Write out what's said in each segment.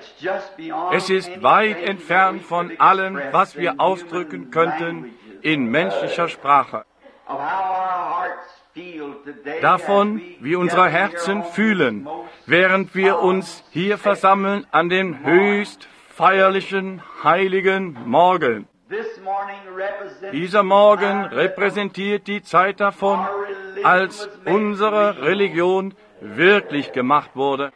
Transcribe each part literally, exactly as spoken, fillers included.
Es ist weit entfernt von allem, was wir ausdrücken könnten in menschlicher Sprache. Davon, wie unsere Herzen fühlen, während wir uns hier versammeln an dem höchst feierlichen, heiligen Morgen. Dieser Morgen repräsentiert die Zeit davon, als unsere Religion wirklich gemacht wurde.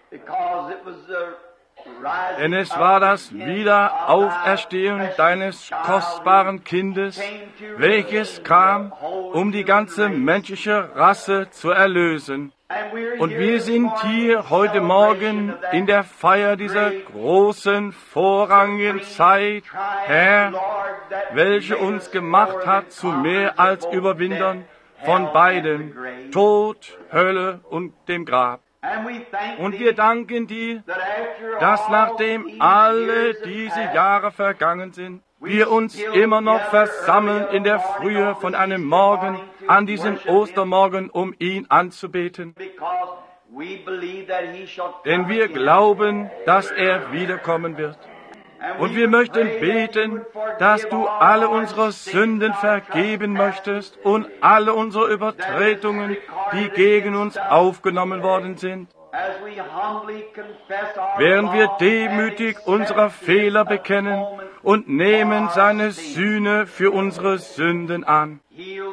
Denn es war das Wiederauferstehen deines kostbaren Kindes, welches kam, um die ganze menschliche Rasse zu erlösen. Und wir sind hier heute Morgen in der Feier dieser großen, vorrangigen Zeit, Herr, welche uns gemacht hat zu mehr als Überwindern von beidem, Tod, Hölle und dem Grab. Und wir danken dir, dass nachdem alle diese Jahre vergangen sind, wir uns immer noch versammeln in der Frühe von einem Morgen, an diesem Ostermorgen, um ihn anzubeten. Denn wir glauben, dass er wiederkommen wird. Und wir möchten beten, dass du alle unsere Sünden vergeben möchtest und alle unsere Übertretungen, die gegen uns aufgenommen worden sind. Während wir demütig unsere Fehler bekennen und nehmen seine Sühne für unsere Sünden an.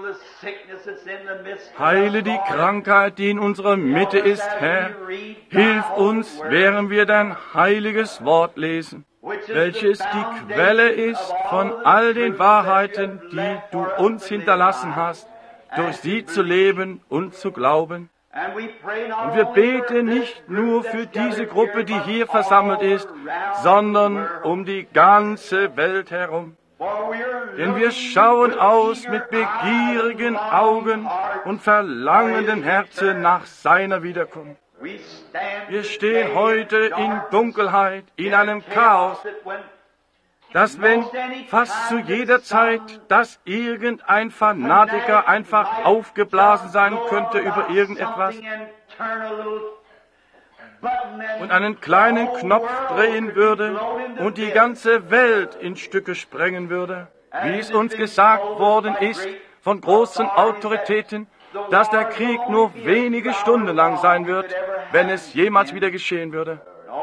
Heile die Krankheit, die in unserer Mitte ist, Herr. Hilf uns, während wir dein heiliges Wort lesen, welches die Quelle ist von all den Wahrheiten, die du uns hinterlassen hast, durch sie zu leben und zu glauben. Und wir beten nicht nur für diese Gruppe, die hier versammelt ist, sondern um die ganze Welt herum. Denn wir schauen aus mit begierigen Augen und verlangenden Herzen nach seiner Wiederkunft. Wir stehen heute in Dunkelheit, in einem Chaos, dass wenn fast zu jeder Zeit, dass irgendein Fanatiker einfach aufgeblasen sein könnte über irgendetwas und einen kleinen Knopf drehen würde und die ganze Welt in Stücke sprengen würde, wie es uns gesagt worden ist von großen Autoritäten, dass der Krieg nur wenige Stunden lang sein wird, wenn es jemals wieder geschehen würde.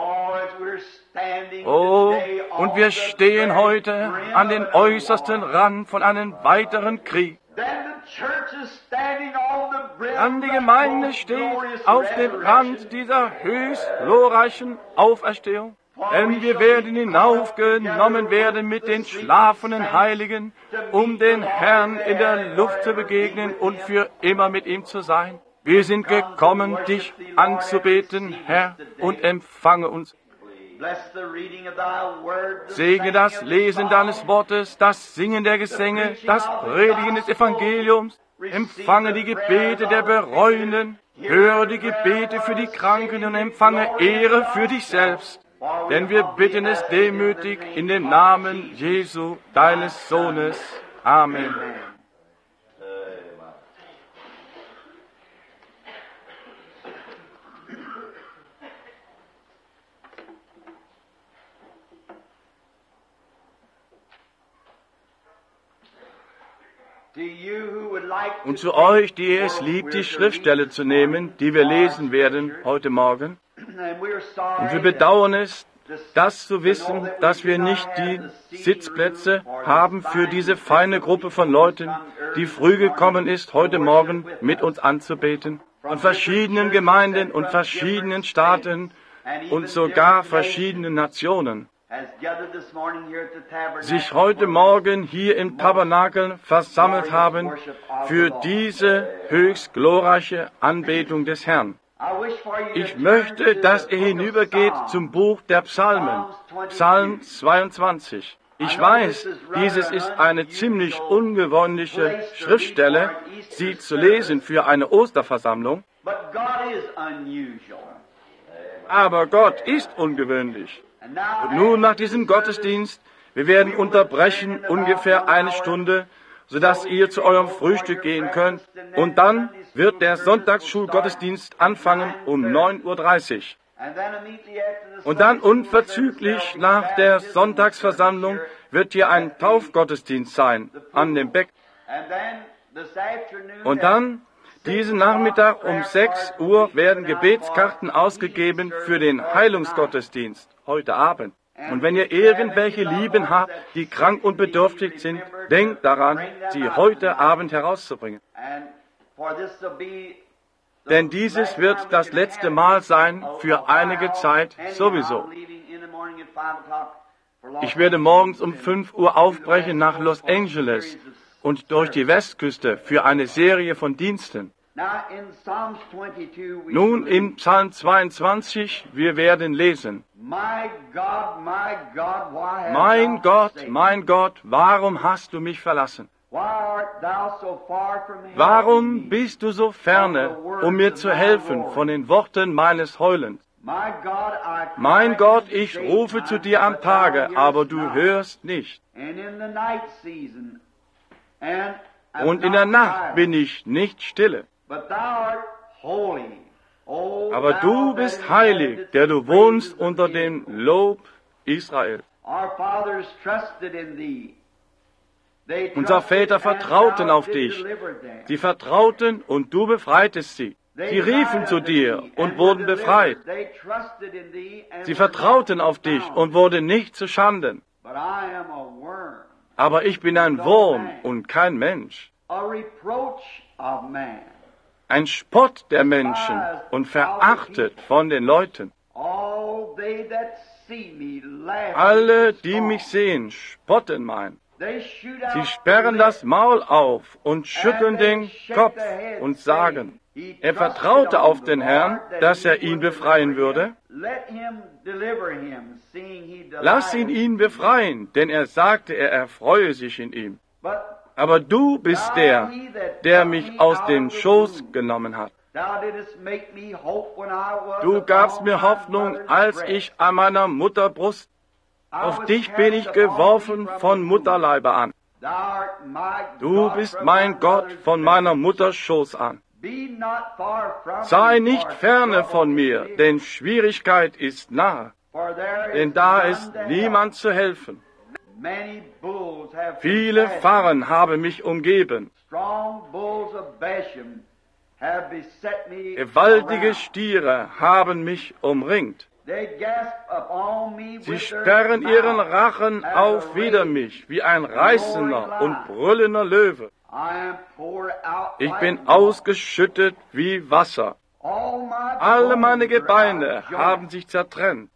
Oh, und wir stehen heute an den äußersten Rand von einem weiteren Krieg. Dann die Gemeinde steht auf dem Rand dieser höchst glorreichen Auferstehung. Denn wir werden hinaufgenommen werden mit den schlafenden Heiligen, um den Herrn in der Luft zu begegnen und für immer mit ihm zu sein. Wir sind gekommen, dich anzubeten, Herr, und empfange uns. Segne das Lesen deines Wortes, das Singen der Gesänge, das Predigen des Evangeliums. Empfange die Gebete der Bereuenden, höre die Gebete für die Kranken und empfange Ehre für dich selbst. Denn wir bitten es demütig in dem Namen Jesu, deines Sohnes. Amen. Und zu euch, die es liebt, die Schriftstelle zu nehmen, die wir lesen werden heute Morgen. Und wir bedauern es, das zu wissen, dass wir nicht die Sitzplätze haben für diese feine Gruppe von Leuten, die früh gekommen ist, heute Morgen mit uns anzubeten. Von verschiedenen Gemeinden und verschiedenen Staaten und sogar verschiedenen Nationen. Sich heute Morgen hier im Tabernakel versammelt haben für diese höchst glorreiche Anbetung des Herrn. Ich möchte, dass ihr hinübergeht zum Buch der Psalmen, Psalm zweiundzwanzig. Ich weiß, dieses ist eine ziemlich ungewöhnliche Schriftstelle, sie zu lesen für eine Osterversammlung. Aber Gott ist ungewöhnlich. Und nun nach diesem Gottesdienst, wir werden unterbrechen ungefähr eine Stunde, sodass ihr zu eurem Frühstück gehen könnt. Und dann wird der Sonntagsschulgottesdienst anfangen um neun Uhr dreißig. Und dann unverzüglich nach der Sonntagsversammlung wird hier ein Taufgottesdienst sein an dem Beck. Und dann, diesen Nachmittag um sechs Uhr, werden Gebetskarten ausgegeben für den Heilungsgottesdienst heute Abend. Und wenn ihr irgendwelche Lieben habt, die krank und bedürftig sind, denkt daran, sie heute Abend herauszubringen. Denn dieses wird das letzte Mal sein für einige Zeit sowieso. Ich werde morgens um fünf Uhr aufbrechen nach Los Angeles und durch die Westküste für eine Serie von Diensten. Nun in Psalm zweiundzwanzig, wir werden lesen. Mein Gott, mein Gott, warum hast du mich verlassen? Warum bist du so ferne, um mir zu helfen von den Worten meines Heulens? Mein Gott, ich rufe zu dir am Tage, aber du hörst nicht. Und in der Nacht bin ich nicht stille. Aber du bist heilig, der du wohnst unter dem Lob Israel. Unsere Väter vertrauten auf dich. Sie vertrauten und du befreitest sie. Sie riefen zu dir und wurden befreit. Sie vertrauten auf dich und wurden nicht zu Schanden. Aber ich bin ein Wurm und kein Mensch. Ein Spott der Menschen und verachtet von den Leuten. Alle, die mich sehen, spotten mein. Sie sperren das Maul auf und schütteln den Kopf und sagen, er vertraute auf den Herrn, dass er ihn befreien würde. Lass ihn ihn befreien, denn er sagte, er erfreue sich in ihm. Aber du bist der, der mich aus dem Schoß genommen hat. Du gabst mir Hoffnung, als ich an meiner Mutterbrust. Auf dich bin ich geworfen von Mutterleibe an. Du bist mein Gott von meiner Mutters Schoß an. Sei nicht ferne von mir, denn Schwierigkeit ist nahe. Denn da ist niemand zu helfen. Viele Pfarren haben mich umgeben. Gewaltige Stiere haben mich umringt. Sie sperren ihren Rachen auf wider mich, wie ein reißender und brüllender Löwe. Ich bin ausgeschüttet wie Wasser. Alle meine Gebeine haben sich zertrennt.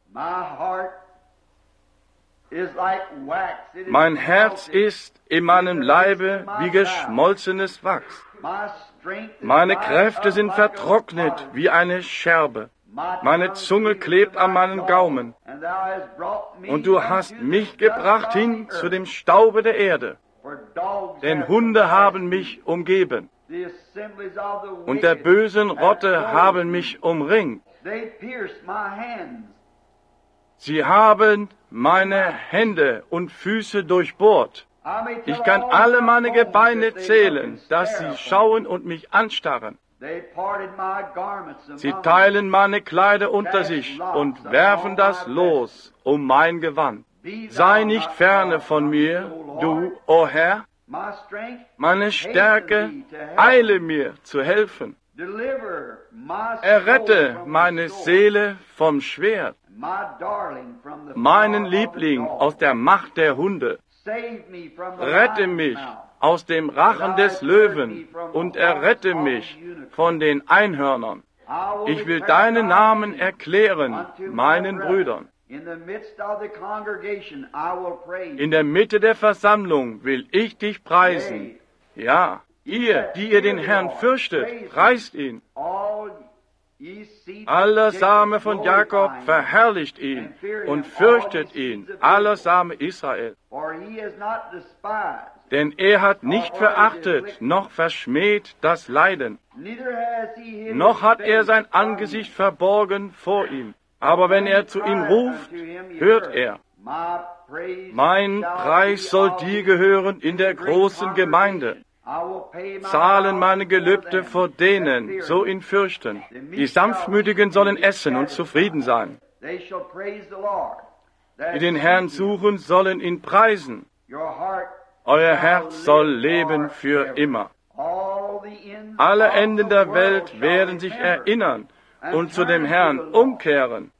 Mein Herz ist in meinem Leibe wie geschmolzenes Wachs. Meine Kräfte sind vertrocknet wie eine Scherbe. Meine Zunge klebt an meinen Gaumen. Und du hast mich gebracht hin zu dem Staube der Erde. Denn Hunde haben mich umgeben. Und der bösen Rotte haben mich umringt. Sie haben meine Hände und Füße durchbohrt. Ich kann alle meine Gebeine zählen, dass sie schauen und mich anstarren. Sie teilen meine Kleider unter sich und werfen das Los um mein Gewand. Sei nicht ferne von mir, du, o Herr, meine Stärke, eile mir zu helfen. Errette meine Seele vom Schwert, meinen Liebling aus der Macht der Hunde. Rette mich aus dem Rachen des Löwen und errette mich von den Einhörnern. Ich will deinen Namen erklären, meinen Brüdern. In der Mitte der Versammlung will ich dich preisen. Ja, ihr, die ihr den Herrn fürchtet, preist ihn. Aller Same von Jakob verherrlicht ihn und fürchtet ihn, aller Same Israel. Denn er hat nicht verachtet, noch verschmäht das Leiden, noch hat er sein Angesicht verborgen vor ihm. Aber wenn er zu ihm ruft, hört er. Mein Preis soll dir gehören in der großen Gemeinde. zahlen meine Gelübde vor denen, so ihn fürchten. Die Sanftmütigen sollen essen und zufrieden sein. Die den Herrn suchen, sollen ihn preisen. Euer Herz soll leben für immer. Alle Enden der Welt werden sich erinnern und zu dem Herrn umkehren.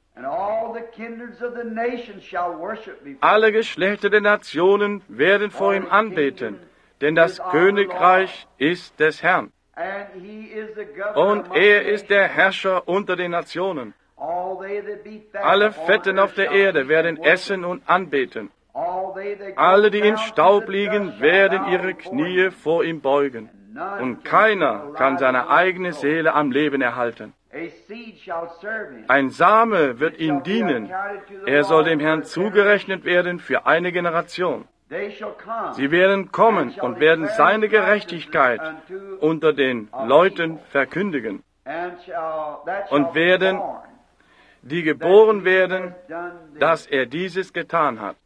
Alle Geschlechter der Nationen werden vor ihm anbeten, denn das Königreich ist des Herrn. Und er ist der Herrscher unter den Nationen. Alle Fetten auf der Erde werden essen und anbeten. Alle, die im Staub liegen, werden ihre Knie vor ihm beugen. Und keiner kann seine eigene Seele am Leben erhalten. Ein Same wird ihm dienen. Er soll dem Herrn zugerechnet werden für eine Generation. Sie werden kommen und werden seine Gerechtigkeit unter den Leuten verkündigen. Und werden, die geboren werden, dass er dieses getan hat.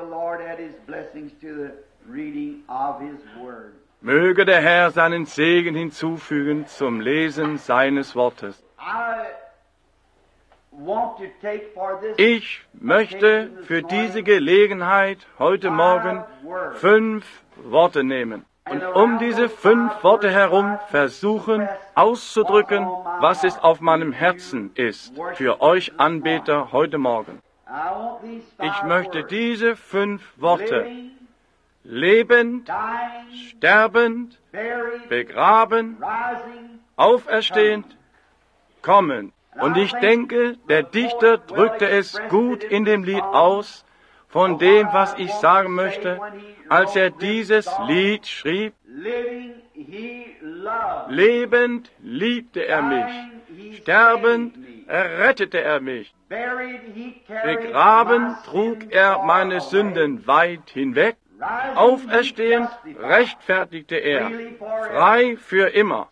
Möge der Herr seinen Segen hinzufügen zum Lesen seines Wortes. Ich möchte für diese Gelegenheit heute Morgen fünf Worte nehmen und um diese fünf Worte herum versuchen auszudrücken, was es auf meinem Herzen ist für euch Anbeter heute Morgen. Ich möchte diese fünf Worte lebend, sterbend, begraben, auferstehend, kommen. Und ich denke, der Dichter drückte es gut in dem Lied aus, von dem, was ich sagen möchte, als er dieses Lied schrieb. Lebend liebte er mich, sterbend errettete er mich, begraben trug er meine Sünden weit hinweg, auferstehend rechtfertigte er, frei für immer.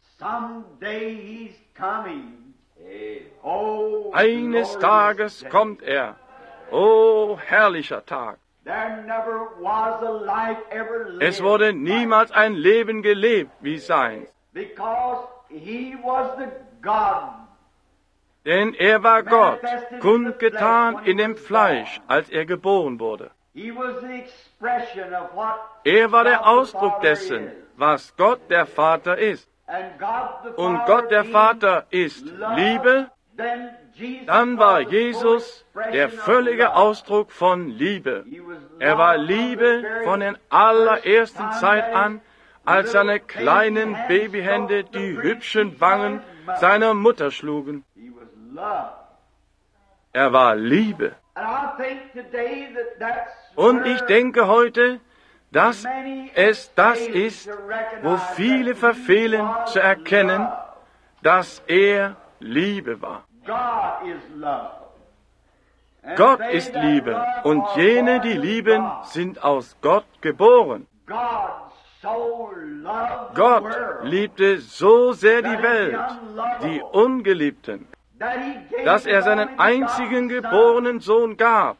Eines Tages kommt er, oh herrlicher Tag. Es wurde niemals ein Leben gelebt wie seins, denn er war Gott, kundgetan in dem Fleisch, als er geboren wurde. Er war der Ausdruck dessen, was Gott der Vater ist. Und Gott der Vater ist Liebe, dann war Jesus der völlige Ausdruck von Liebe. Er war Liebe von der allerersten Zeit an, als seine kleinen Babyhände die hübschen Wangen seiner Mutter schlugen. Er war Liebe. Und ich denke heute, dass es das ist, wo viele verfehlen zu erkennen, dass er Liebe war. Gott ist Liebe und jene, die lieben, sind aus Gott geboren. Gott liebte so sehr die Welt, die Ungeliebten, dass er seinen einzigen geborenen Sohn gab,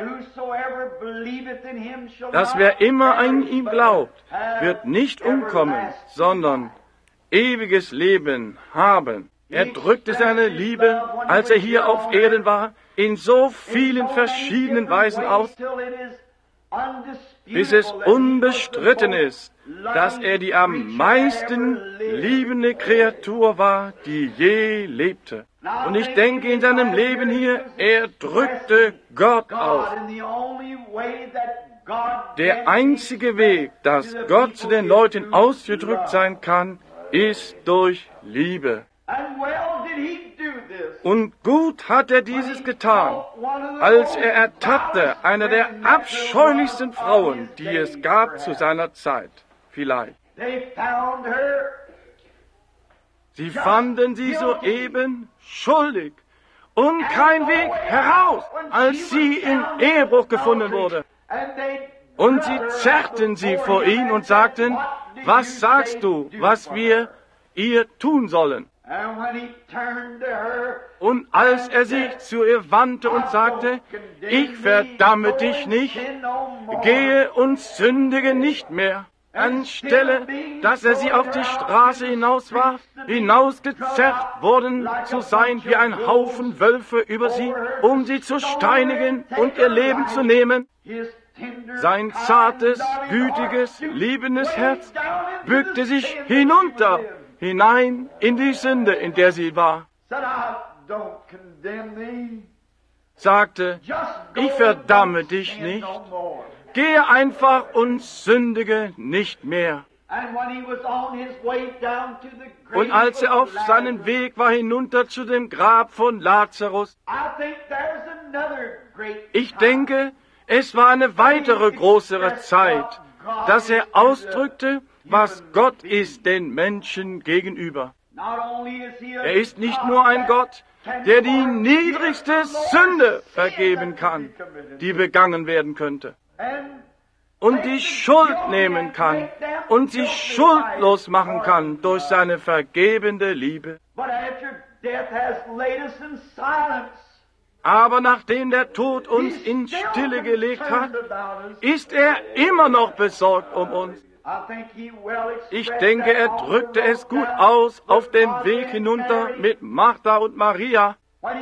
dass wer immer an ihn glaubt, wird nicht umkommen, sondern ewiges Leben haben. Er drückte seine Liebe, als er hier auf Erden war, in so vielen verschiedenen Weisen aus, bis es unbestritten ist, dass er die am meisten liebende Kreatur war, die je lebte. Und ich denke, in seinem Leben hier, er drückte Gott aus. Der einzige Weg, dass Gott zu den Leuten ausgedrückt sein kann, ist durch Liebe. Und gut hat er dieses getan, als er ertappte eine der abscheulichsten Frauen, die es gab zu seiner Zeit, vielleicht. Sie fanden sie soeben schuldig und kein Weg heraus, als sie in Ehebruch gefunden wurde. Und sie zerrten sie vor ihn und sagten, was sagst du, was wir ihr tun sollen? Und als er sich zu ihr wandte und sagte, ich verdamme dich nicht, gehe und sündige nicht mehr. Anstelle, dass er sie auf die Straße hinauswarf, hinausgezerrt worden zu sein wie ein Haufen Wölfe über sie, um sie zu steinigen und ihr Leben zu nehmen. Sein zartes, gütiges, liebendes Herz bückte sich hinunter, hinein in die Sünde, in der sie war. Sagte, ich verdamme dich nicht. Gehe einfach und sündige nicht mehr. Und als er auf seinem Weg war hinunter zu dem Grab von Lazarus, ich denke, es war eine weitere größere Zeit, dass er ausdrückte, was Gott ist den Menschen gegenüber. Er ist nicht nur ein Gott, der die niedrigste Sünde vergeben kann, die begangen werden könnte, und die Schuld nehmen kann und sie schuldlos machen kann durch seine vergebende Liebe. Aber nachdem der Tod uns in Stille gelegt hat, ist er immer noch besorgt um uns. Ich denke, er drückte es gut aus auf dem Weg hinunter mit Martha und Maria,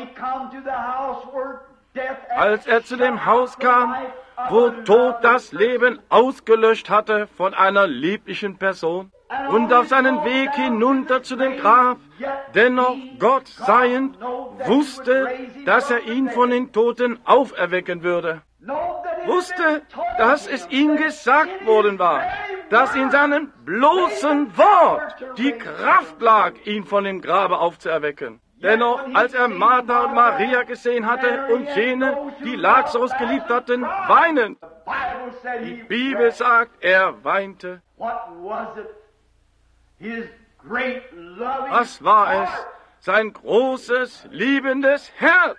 als er zu dem Haus kam, wo Tod das Leben ausgelöscht hatte von einer lieblichen Person, und auf seinen Weg hinunter zu dem Grab, dennoch Gott seiend, wusste, dass er ihn von den Toten auferwecken würde. Wusste, dass es ihm gesagt worden war, dass in seinem bloßen Wort die Kraft lag, ihn von dem Grabe aufzuerwecken. Dennoch, als er Martha und Maria gesehen hatte und jene, die Lazarus geliebt hatten, weinen, die Bibel sagt, er weinte. Was war es? Sein großes, liebendes Herz.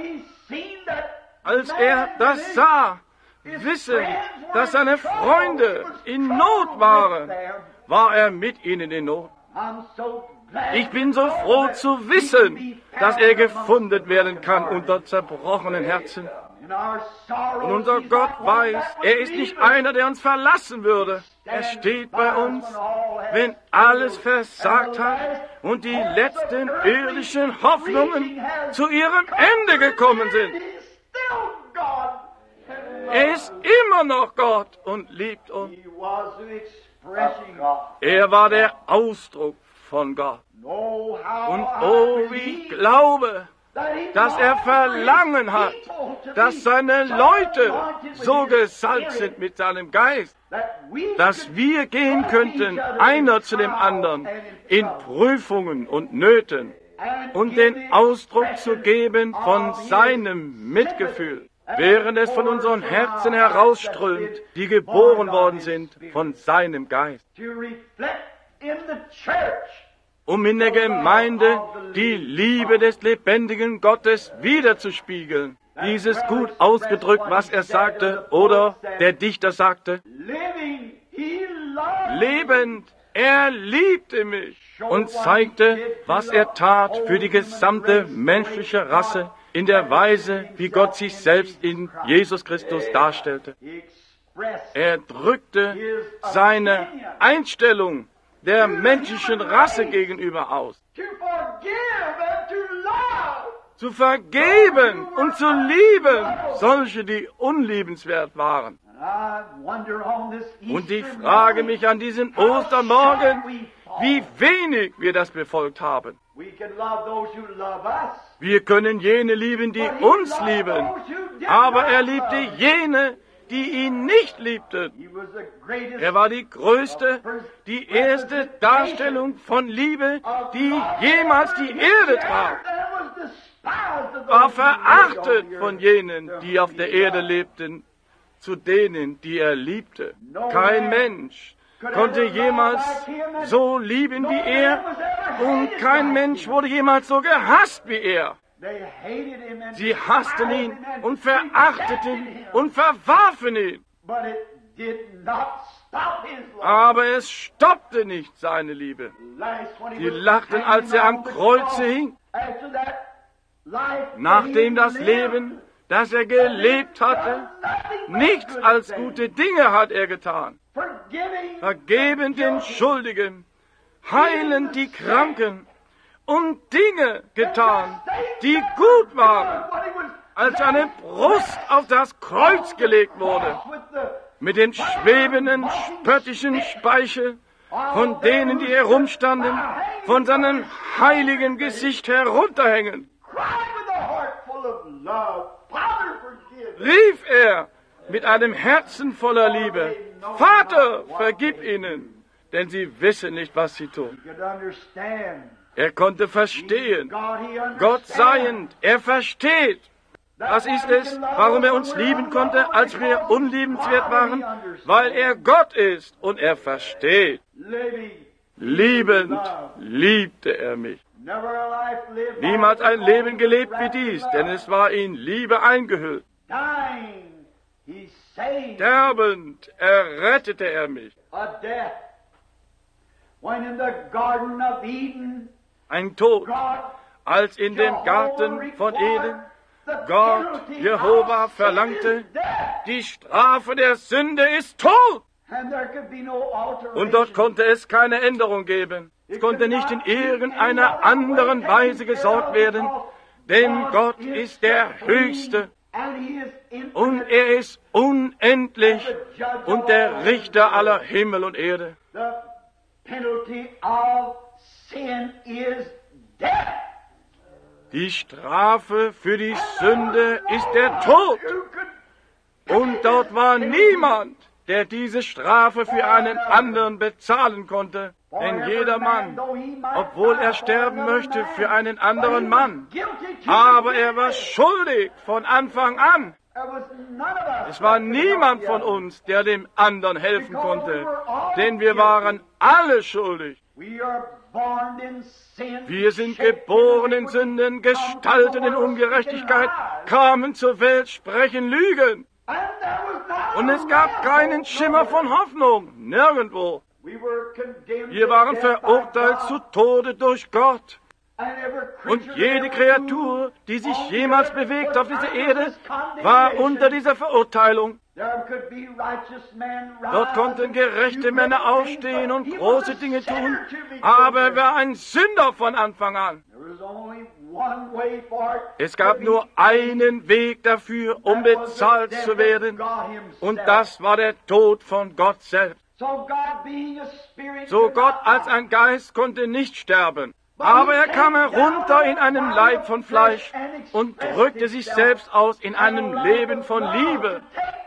Als er das sah, wissend, dass seine Freunde in Not waren, war er mit ihnen in Not. Ich bin so froh zu wissen, dass er gefunden werden kann unter zerbrochenen Herzen. Und unser Gott weiß, er ist nicht einer, der uns verlassen würde. Er steht bei uns, wenn alles versagt hat und die letzten irdischen Hoffnungen zu ihrem Ende gekommen sind. Er ist immer noch Gott und liebt uns. Er war der Ausdruck von Gott. Und oh, wie ich glaube, dass er Verlangen hat, dass seine Leute so gesalbt sind mit seinem Geist, dass wir gehen könnten, einer zu dem anderen, in Prüfungen und Nöten, und den Ausdruck zu geben von seinem Mitgefühl, während es von unseren Herzen herausströmt, die geboren worden sind von seinem Geist, um in der Gemeinde die Liebe des lebendigen Gottes wiederzuspiegeln. Dieses gut ausgedrückt, was er sagte, oder der Dichter sagte, lebend, er liebte mich, und zeigte, was er tat für die gesamte menschliche Rasse in der Weise, wie Gott sich selbst in Jesus Christus darstellte. Er drückte seine Einstellung der menschlichen Rasse gegenüber aus. Zu vergeben und zu lieben, solche, die unliebenswert waren. Und ich frage mich an diesem Ostermorgen, wie wenig wir das befolgt haben. Wir können jene lieben, die uns lieben, aber er liebte jene, die ihn nicht liebten. Er war die größte, die erste Darstellung von Liebe, die jemals die Erde traf. War verachtet von jenen, die auf der Erde lebten, zu denen, die er liebte. Kein Mensch konnte jemals so lieben wie er, und kein Mensch wurde jemals so gehasst wie er. Sie hassten ihn und verachteten und verwarfen ihn. Aber es stoppte nicht seine Liebe. Sie lachten, als er am Kreuze hing. Nachdem das Leben, das er gelebt hatte, nichts als gute Dinge hat er getan. vergeben den Schuldigen, heilen die Kranken und Dinge getan, die gut waren, als seine Brust auf das Kreuz gelegt wurde, mit dem schwebenden, spöttischen Speichel, von denen, die herumstanden, von seinem heiligen Gesicht herunterhängen, rief er mit einem Herzen voller Liebe, Vater, vergib ihnen, denn sie wissen nicht, was sie tun. Er konnte verstehen, Gott seiend, er versteht. Das ist es, warum er uns lieben konnte, als wir unliebenswert waren, weil er Gott ist und er versteht. Liebend liebte er mich. Niemals ein Leben gelebt wie dies, denn es war in Liebe eingehüllt. Sterbend errettete er mich. Ein Tod, als in dem Garten von Eden Gott, Jehova, verlangte, die Strafe der Sünde ist Tod. Und dort konnte es keine Änderung geben. Es konnte nicht in irgendeiner anderen Weise gesorgt werden, denn Gott ist der Höchste und er ist unendlich und der Richter aller Himmel und Erde. Die Strafe für die Sünde ist der Tod. Und dort war niemand, der diese Strafe für einen anderen bezahlen konnte. Denn jeder Mann, obwohl er sterben möchte für einen anderen Mann, aber er war schuldig von Anfang an. Es war niemand von uns, der dem anderen helfen konnte, denn wir waren alle schuldig. Wir sind geboren in Sünden, gestaltet in Ungerechtigkeit, kamen zur Welt, sprechen Lügen. Und es gab keinen Schimmer von Hoffnung, nirgendwo. Wir waren verurteilt zu Tode durch Gott. Und jede Kreatur, die sich jemals bewegt auf dieser Erde, war unter dieser Verurteilung. Dort konnten gerechte Männer aufstehen und große Dinge tun, aber er war ein Sünder von Anfang an. Es gab nur einen Weg dafür, um bezahlt zu werden, und das war der Tod von Gott selbst. So Gott als ein Geist konnte nicht sterben. Aber er kam herunter in einem Leib von Fleisch und drückte sich selbst aus in einem Leben von Liebe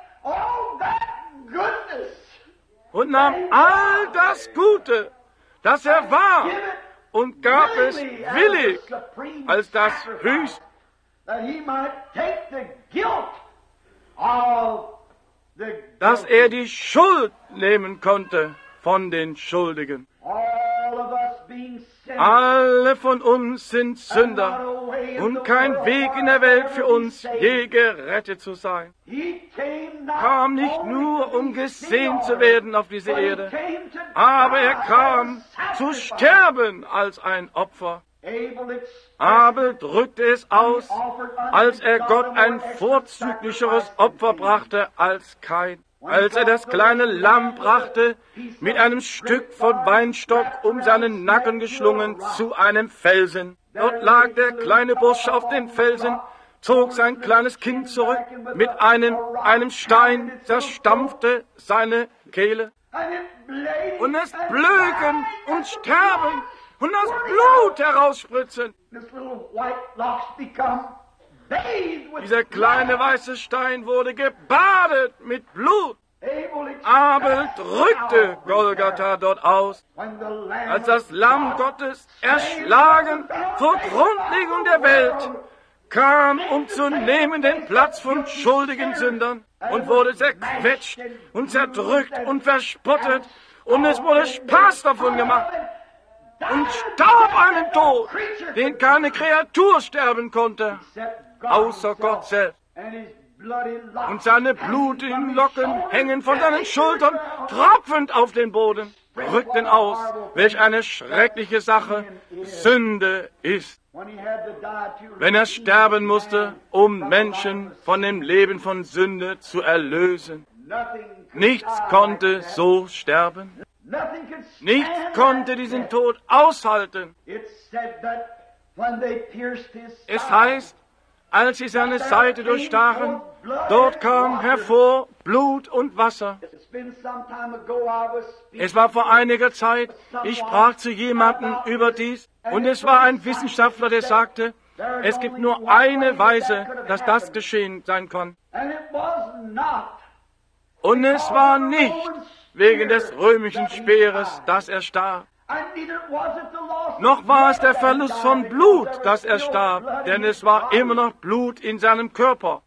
und nahm all das Gute, das er war, und gab es willig als das Höchste, dass er die Schuld nehmen konnte von den Schuldigen. Alle von uns sind Sünder und kein Weg in der Welt für uns, je gerettet zu sein. Kam nicht nur, um gesehen zu werden auf diese Erde, aber er kam zu sterben als ein Opfer. Abel drückte es aus, als er Gott ein vorzüglicheres Opfer brachte als Kain. Als er das kleine Lamm brachte, mit einem Stück von Weinstock um seinen Nacken geschlungen, zu einem Felsen. Dort lag der kleine Bursche auf dem Felsen, zog sein kleines Kind zurück, mit einem, einem Stein zerstampfte seine Kehle. Und es blöken und sterben und das Blut herausspritzen. Dieser kleine weiße Stein wurde gebadet mit Blut. Abel drückte Golgatha dort aus, als das Lamm Gottes, erschlagen vor Grundlegung der Welt, kam, um zu nehmen den Platz von schuldigen Sündern, und wurde zerquetscht und zerdrückt und verspottet, und es wurde Spaß davon gemacht und starb einen Tod, den keine Kreatur sterben konnte, außer Gott selbst. Und seine blutigen Locken hängen von seinen Schultern tropfend auf den Boden, rückten aus, welch eine schreckliche Sache Sünde ist. Wenn er sterben musste, um Menschen von dem Leben von Sünde zu erlösen. Nichts konnte so sterben. Nichts konnte diesen Tod aushalten. Es heißt, als sie seine Seite durchstachen, dort kam hervor Blut und Wasser. Es war vor einiger Zeit, ich sprach zu jemandem über dies, und es war ein Wissenschaftler, der sagte, es gibt nur eine Weise, dass das geschehen sein kann. Und es war nicht wegen des römischen Speeres, dass er starb. Noch war es der Verlust von Blut, dass er starb, denn es war immer noch Blut in seinem Körper.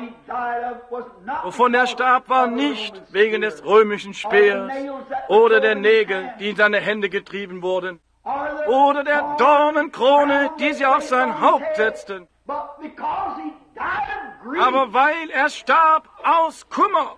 Wovon er starb, war nicht wegen des römischen Speers oder der Nägel, die in seine Hände getrieben wurden, oder der Dornenkrone, die sie auf sein Haupt setzten. Aber weil er starb aus Kummer,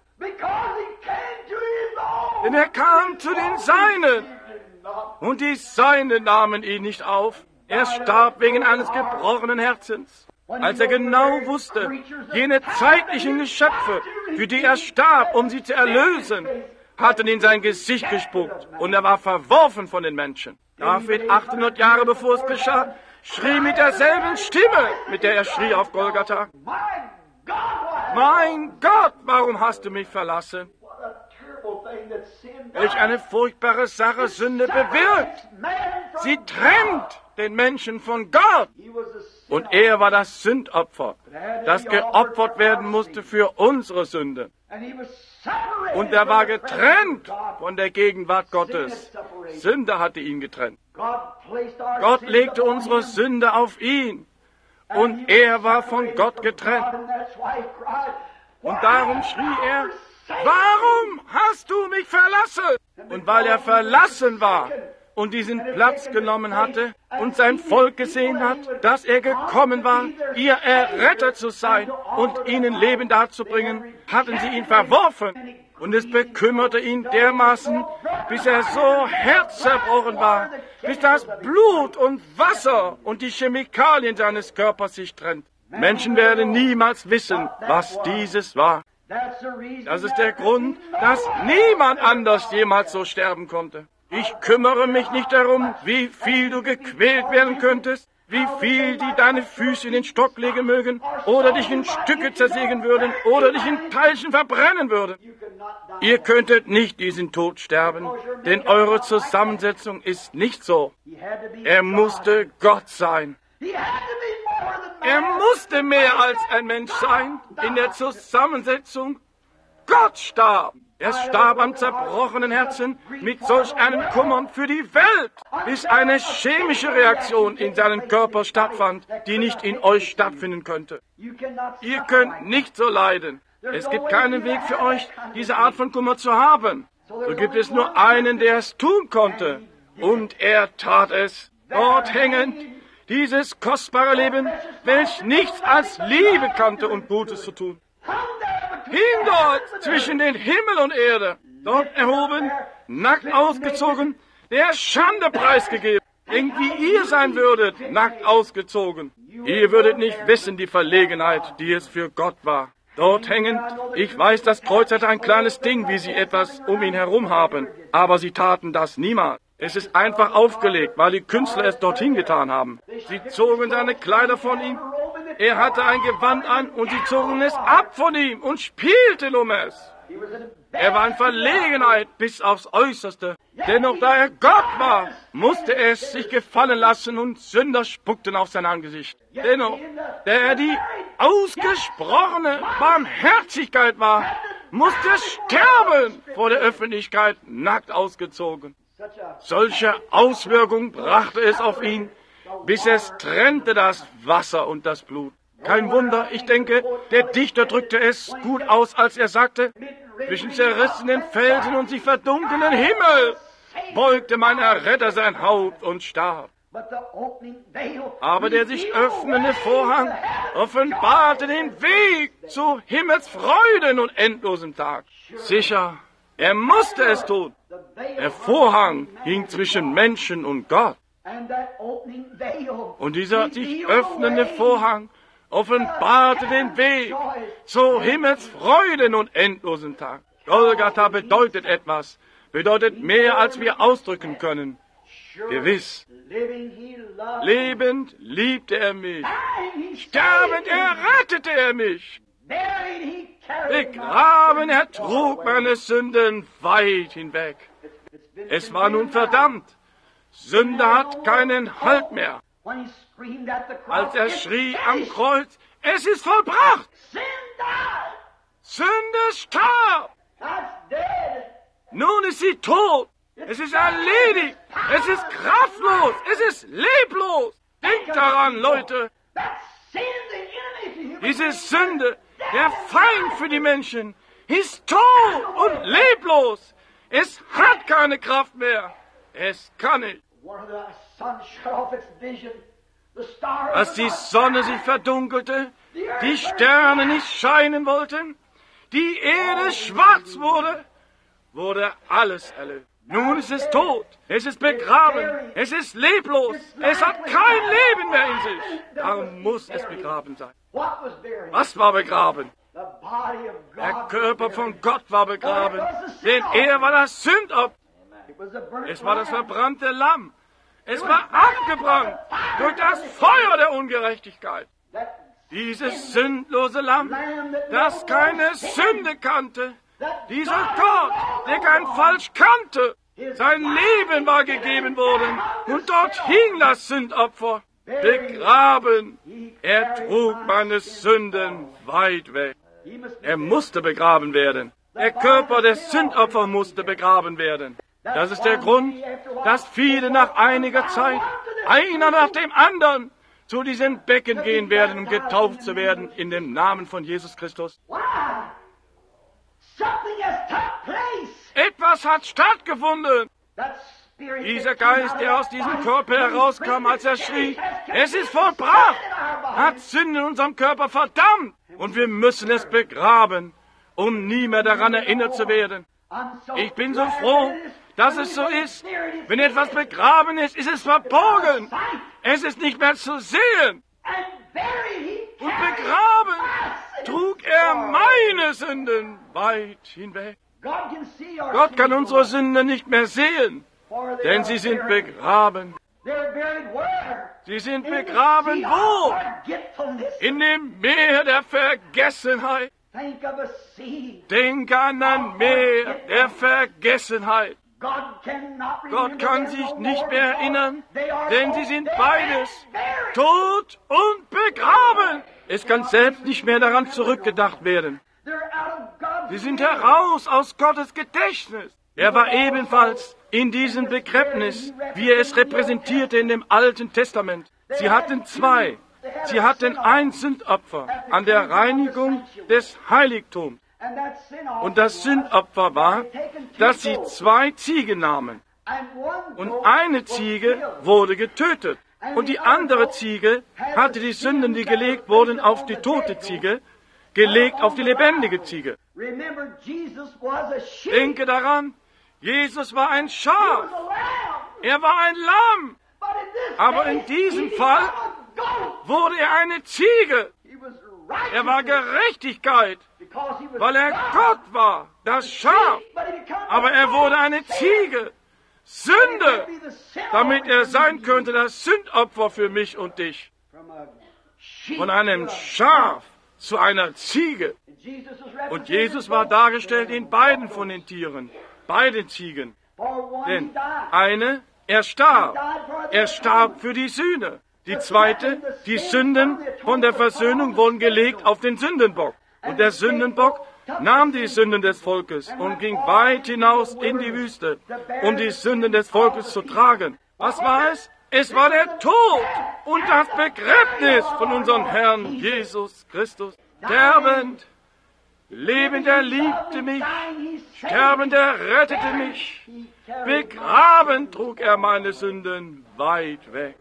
denn er kam zu den Seinen, und die Seinen nahmen ihn nicht auf. Er starb wegen eines gebrochenen Herzens. Als er genau wusste, jene zeitlichen Geschöpfe, für die er starb, um sie zu erlösen, hatten in sein Gesicht gespuckt, und er war verworfen von den Menschen. David, achthundert Jahre bevor es geschah, schrie mit derselben Stimme, mit der er schrie auf Golgatha: Mein Gott, warum hast du mich verlassen? Welch eine furchtbare Sache Sünde bewirkt. Sie trennt den Menschen von Gott. Und er war das Sündopfer, das geopfert werden musste für unsere Sünde. Und er war getrennt von der Gegenwart Gottes. Sünde hatte ihn getrennt. Gott legte unsere Sünde auf ihn. Und er war von Gott getrennt. Und darum schrie er: Warum hast du mich verlassen? Und weil er verlassen war und diesen Platz genommen hatte und sein Volk gesehen hat, dass er gekommen war, ihr Erretter zu sein und ihnen Leben darzubringen, hatten sie ihn verworfen. Und es bekümmerte ihn dermaßen, bis er so herzzerbrochen war, bis das Blut und Wasser und die Chemikalien seines Körpers sich trennt. Menschen werden niemals wissen, was dieses war. Das ist der Grund, dass niemand anders jemals so sterben konnte. Ich kümmere mich nicht darum, wie viel du gequält werden könntest, wie viel die deine Füße in den Stock legen mögen, oder dich in Stücke zersägen würden, oder dich in Teilchen verbrennen würden. Ihr könntet nicht diesen Tod sterben, denn eure Zusammensetzung ist nicht so. Er musste Gott sein. Er musste mehr als ein Mensch sein. In der Zusammensetzung Gott starb. Er starb am zerbrochenen Herzen mit solch einem Kummer für die Welt, bis eine chemische Reaktion in seinem Körper stattfand, die nicht in euch stattfinden könnte. Ihr könnt nicht so leiden. Es gibt keinen Weg für euch, diese Art von Kummer zu haben. So gibt es nur einen, der es tun konnte. Und er tat es. Dort hängend, dieses kostbare Leben, welch nichts als Liebe kannte und Gutes zu tun. Hin dort, zwischen den Himmel und Erde, dort erhoben, nackt ausgezogen, der Schande preisgegeben. Denkt, wie ihr sein würdet, nackt ausgezogen. Ihr würdet nicht wissen, die Verlegenheit, die es für Gott war. Dort hängend, ich weiß, das Kreuz hatte ein kleines Ding, wie sie etwas um ihn herum haben, aber sie taten das niemals. Es ist einfach aufgelegt, weil die Künstler es dorthin getan haben. Sie zogen seine Kleider von ihm. Er hatte ein Gewand an und sie zogen es ab von ihm und spielten um es. Er war in Verlegenheit bis aufs Äußerste. Dennoch, da er Gott war, musste er es sich gefallen lassen und Sünder spuckten auf sein Angesicht. Dennoch, da er die ausgesprochene Barmherzigkeit war, musste er sterben vor der Öffentlichkeit, nackt ausgezogen. Solche Auswirkungen brachte es auf ihn, bis es trennte das Wasser und das Blut. Kein Wunder, ich denke, der Dichter drückte es gut aus, als er sagte: Zwischen zerrissenen Felsen und sich verdunkelnden Himmel beugte mein Erretter sein Haupt und starb. Aber der sich öffnende Vorhang offenbarte den Weg zu Himmelsfreuden und endlosem Tag. Sicher, er musste es tun. Der Vorhang hing zwischen Menschen und Gott. Und dieser sich öffnende Vorhang offenbarte den Weg zu Himmelsfreuden und endlosen Tag. Golgatha bedeutet etwas, bedeutet mehr, als wir ausdrücken können. Gewiss, lebend liebte er mich, sterbend errettete er mich, begraben er trug meine Sünden weit hinweg. Es war nun verdammt, Sünde hat keinen Halt mehr. Als er schrie am Kreuz, es ist vollbracht, Sünde starb, nun ist sie tot. Es ist erledigt. Es ist kraftlos. Es ist leblos. Denkt daran, Leute. Diese Sünde, der Feind für die Menschen, ist tot und leblos. Es hat keine Kraft mehr. Es kann nicht. Als die Sonne sich verdunkelte, die Sterne nicht scheinen wollten, die Erde schwarz wurde, wurde alles erlöst. Nun ist es tot, es ist begraben, es ist leblos, es hat kein Leben mehr in sich. Darum muss es begraben sein. Was war begraben? Der Körper von Gott war begraben, denn er war das Sündopfer. Es war das verbrannte Lamm. Es war abgebrannt durch das Feuer der Ungerechtigkeit. Dieses sündlose Lamm, das keine Sünde kannte, dieser Gott, der kein Falsch kannte, sein Leben war gegeben worden und dort hing das Sündopfer, begraben. Er trug meine Sünden weit weg. Er musste begraben werden. Der Körper des Sündopfers musste begraben werden. Das ist der Grund, dass viele nach einiger Zeit, einer nach dem anderen, zu diesen Becken gehen werden, um getauft zu werden in dem Namen von Jesus Christus. Etwas hat stattgefunden. Dieser Geist, der aus diesem Körper herauskam, als er schrie, es ist vollbracht, hat Sünde in unserem Körper verdammt. Und wir müssen es begraben, um nie mehr daran erinnert zu werden. Ich bin so froh, dass es so ist. Wenn etwas begraben ist, ist es verborgen. Es ist nicht mehr zu sehen. Und begraben trug er meine Sünden weit hinweg. Gott kann unsere Sünden nicht mehr sehen, denn sie sind begraben. Sie sind begraben wo? In dem Meer der Vergessenheit. Denk an ein Meer der Vergessenheit. Gott kann sich nicht mehr erinnern, denn sie sind beides, tot und begraben. Es kann selbst nicht mehr daran zurückgedacht werden. Sie sind heraus aus Gottes Gedächtnis. Er war ebenfalls in diesem Begräbnis, wie er es repräsentierte in dem Alten Testament. Sie hatten zwei. Sie hatten ein Sündopfer an der Reinigung des Heiligtums. Und das Sündopfer war, dass sie zwei Ziegen nahmen. Und eine Ziege wurde getötet. Und die andere Ziege hatte die Sünden, die gelegt wurden auf die tote Ziege, gelegt auf die lebendige Ziege. Denke daran, Jesus war ein Schaf. Er war ein Lamm. Aber in diesem Fall wurde er eine Ziege. Er war Gerechtigkeit, weil er Gott war, das Schaf. Aber er wurde eine Ziege, Sünde, damit er sein könnte das Sündopfer für mich und dich. Von einem Schaf zu einer Ziege. Und Jesus war dargestellt in beiden von den Tieren, beiden Ziegen. Denn eine, er starb. Er starb für die Sühne. Die zweite, die Sünden von der Versöhnung wurden gelegt auf den Sündenbock. Und der Sündenbock nahm die Sünden des Volkes und ging weit hinaus in die Wüste, um die Sünden des Volkes zu tragen. Was war es? Es war der Tod und das Begräbnis von unserem Herrn Jesus Christus. Sterbend, lebend er liebte mich, sterbend er rettete mich, begraben trug er meine Sünden weit weg.